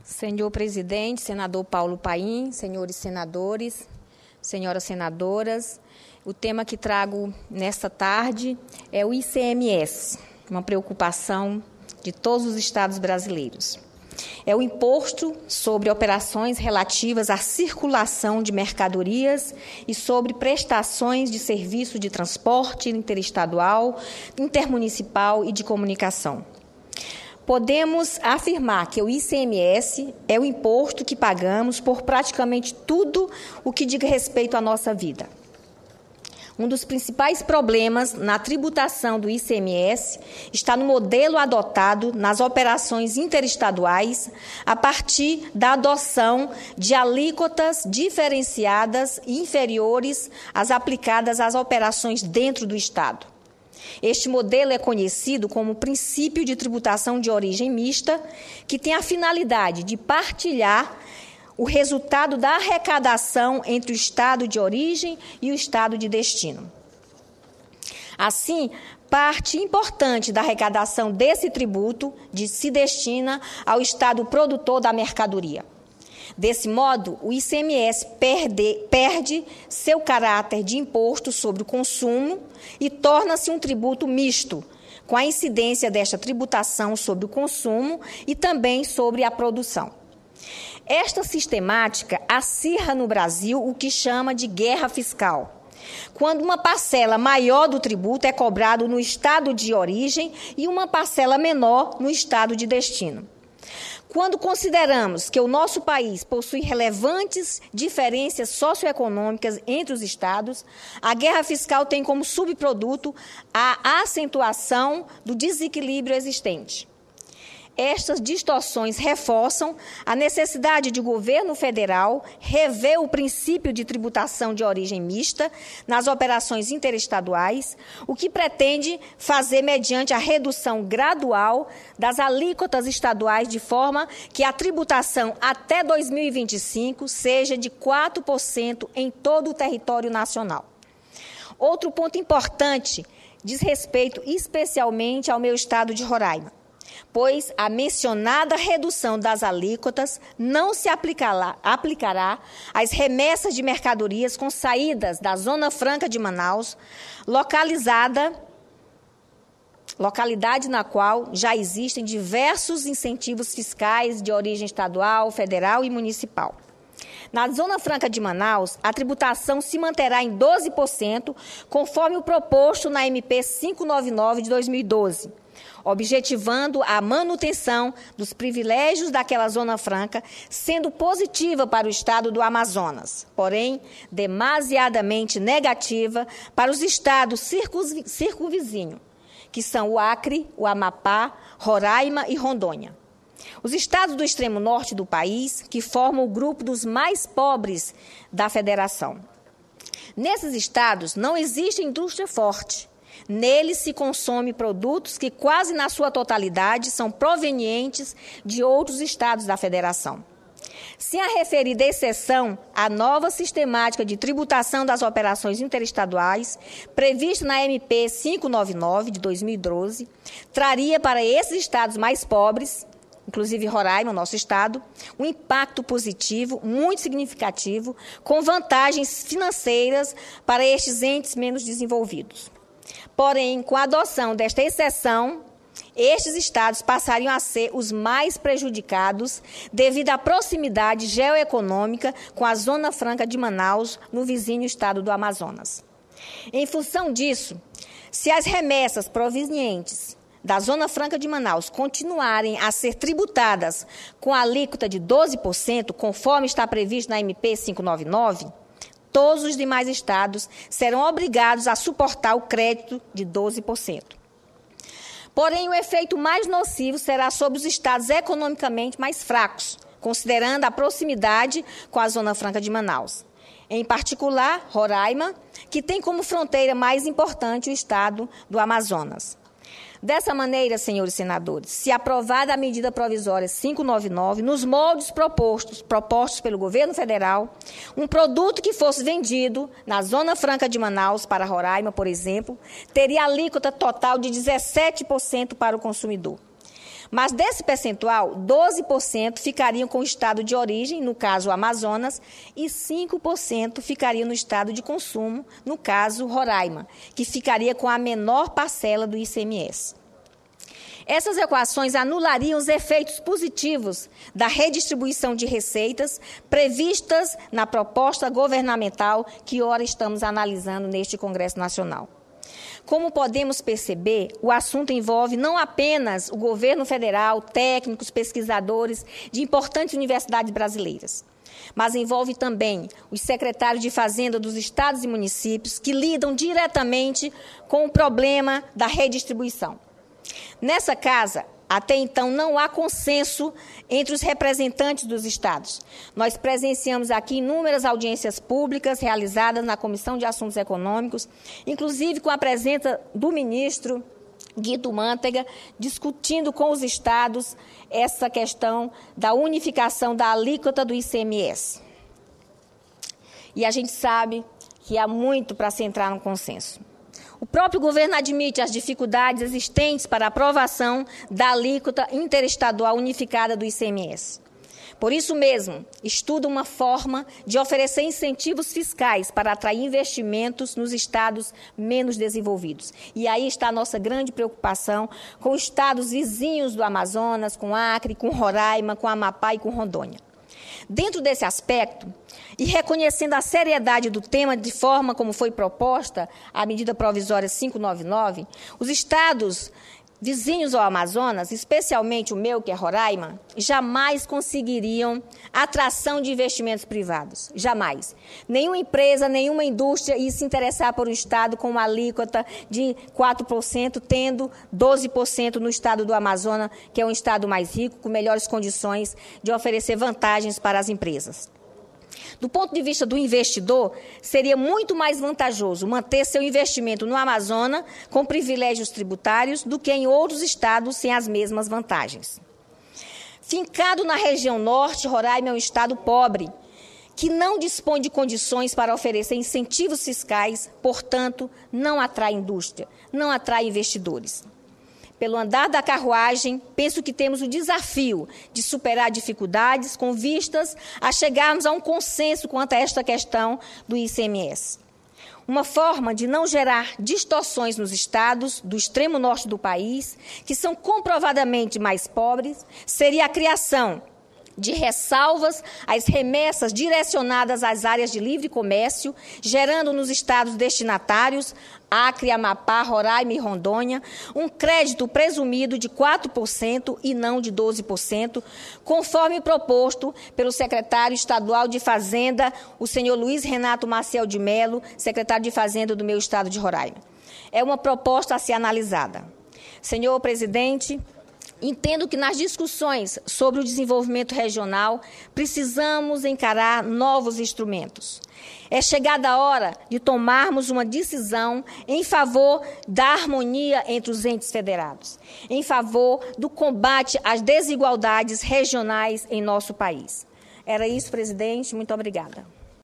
Senhor presidente, senador Paulo Paim, senhores senadores, senhoras senadoras, o tema que trago nesta tarde é o ICMS, uma preocupação de todos os estados brasileiros. É o imposto sobre operações relativas à circulação de mercadorias e sobre prestações de serviço de transporte interestadual, intermunicipal e de comunicação. Podemos afirmar que o ICMS é o imposto que pagamos por praticamente tudo o que diz respeito à nossa vida. Um dos principais problemas na tributação do ICMS está no modelo adotado nas operações interestaduais a partir da adoção de alíquotas diferenciadas e inferiores às aplicadas às operações dentro do Estado. Este modelo é conhecido como princípio de tributação de origem mista, que tem a finalidade de partilhar o resultado da arrecadação entre o estado de origem e o estado de destino. Assim, parte importante da arrecadação desse tributo se destina ao estado produtor da mercadoria. Desse modo, o ICMS perde seu caráter de imposto sobre o consumo e torna-se um tributo misto, com a incidência desta tributação sobre o consumo e também sobre a produção. Esta sistemática acirra no Brasil o que chama de guerra fiscal, quando uma parcela maior do tributo é cobrado no estado de origem e uma parcela menor no estado de destino. Quando consideramos que o nosso país possui relevantes diferenças socioeconômicas entre os estados, a guerra fiscal tem como subproduto a acentuação do desequilíbrio existente. Estas distorções reforçam a necessidade de o governo federal rever o princípio de tributação de origem mista nas operações interestaduais, o que pretende fazer mediante a redução gradual das alíquotas estaduais, de forma que a tributação até 2025 seja de 4% em todo o território nacional. Outro ponto importante diz respeito especialmente ao meu estado de Roraima, pois a mencionada redução das alíquotas não se aplicará às remessas de mercadorias com saídas da Zona Franca de Manaus, localidade na qual já existem diversos incentivos fiscais de origem estadual, federal e municipal. Na Zona Franca de Manaus, a tributação se manterá em 12%, conforme o proposto na MP 599 de 2012. Objetivando a manutenção dos privilégios daquela Zona Franca, sendo positiva para o estado do Amazonas, porém demasiadamente negativa para os estados circunvizinhos, que são o Acre, o Amapá, Roraima e Rondônia. Os estados do extremo norte do país, que formam o grupo dos mais pobres da federação. Nesses estados não existe indústria forte. Neles se consome produtos que quase na sua totalidade são provenientes de outros estados da federação. Sem a referida exceção, a nova sistemática de tributação das operações interestaduais, prevista na MP 599 de 2012, traria para esses estados mais pobres, inclusive Roraima, nosso estado, um impacto positivo, muito significativo, com vantagens financeiras para estes entes menos desenvolvidos. Porém, com a adoção desta exceção, estes estados passariam a ser os mais prejudicados devido à proximidade geoeconômica com a Zona Franca de Manaus, no vizinho estado do Amazonas. Em função disso, se as remessas provenientes da Zona Franca de Manaus continuarem a ser tributadas com a alíquota de 12%, conforme está previsto na MP 599, todos os demais estados serão obrigados a suportar o crédito de 12%. Porém, o efeito mais nocivo será sobre os estados economicamente mais fracos, considerando a proximidade com a Zona Franca de Manaus. Em particular, Roraima, que tem como fronteira mais importante o estado do Amazonas. Dessa maneira, senhores senadores, se aprovada a medida provisória 599, nos moldes propostos pelo governo federal, um produto que fosse vendido na Zona Franca de Manaus para Roraima, por exemplo, teria alíquota total de 17% para o consumidor. Mas desse percentual, 12% ficariam com o estado de origem, no caso o Amazonas, e 5% ficariam no estado de consumo, no caso Roraima, que ficaria com a menor parcela do ICMS. Essas equações anulariam os efeitos positivos da redistribuição de receitas previstas na proposta governamental que ora estamos analisando neste Congresso Nacional. Como podemos perceber, o assunto envolve não apenas o governo federal, técnicos, pesquisadores de importantes universidades brasileiras, mas envolve também os secretários de Fazenda dos estados e municípios que lidam diretamente com o problema da redistribuição. Nessa casa, até então, não há consenso entre os representantes dos estados. Nós presenciamos aqui inúmeras audiências públicas realizadas na Comissão de Assuntos Econômicos, inclusive com a presença do ministro Guido Mantega, discutindo com os estados essa questão da unificação da alíquota do ICMS. E a gente sabe que há muito para se entrar no consenso. O próprio governo admite as dificuldades existentes para a aprovação da alíquota interestadual unificada do ICMS. Por isso mesmo, estuda uma forma de oferecer incentivos fiscais para atrair investimentos nos estados menos desenvolvidos. E aí está a nossa grande preocupação com os estados vizinhos do Amazonas, com Acre, com Roraima, com Amapá e com Rondônia. Dentro desse aspecto, e reconhecendo a seriedade do tema de forma como foi proposta a medida provisória 599, os estados vizinhos ao Amazonas, especialmente o meu, que é Roraima, jamais conseguiriam atração de investimentos privados. Jamais. Nenhuma empresa, nenhuma indústria ia se interessar por um estado com uma alíquota de 4%, tendo 12% no estado do Amazonas, que é um estado mais rico, com melhores condições de oferecer vantagens para as empresas. Do ponto de vista do investidor, seria muito mais vantajoso manter seu investimento no Amazonas com privilégios tributários do que em outros estados sem as mesmas vantagens. Fincado na região norte, Roraima é um estado pobre, que não dispõe de condições para oferecer incentivos fiscais, portanto, não atrai indústria, não atrai investidores. Pelo andar da carruagem, penso que temos o desafio de superar dificuldades com vistas a chegarmos a um consenso quanto a esta questão do ICMS. Uma forma de não gerar distorções nos estados do extremo norte do país, que são comprovadamente mais pobres, seria a criação de ressalvas às remessas direcionadas às áreas de livre comércio, gerando nos estados destinatários, Acre, Amapá, Roraima e Rondônia, um crédito presumido de 4% e não de 12%, conforme proposto pelo secretário estadual de Fazenda, o senhor Luiz Renato Maciel de Mello, secretário de Fazenda do meu estado de Roraima. É uma proposta a ser analisada. Senhor presidente, entendo que nas discussões sobre o desenvolvimento regional precisamos encarar novos instrumentos. É chegada a hora de tomarmos uma decisão em favor da harmonia entre os entes federados, em favor do combate às desigualdades regionais em nosso país. Era isso, presidente. Muito obrigada.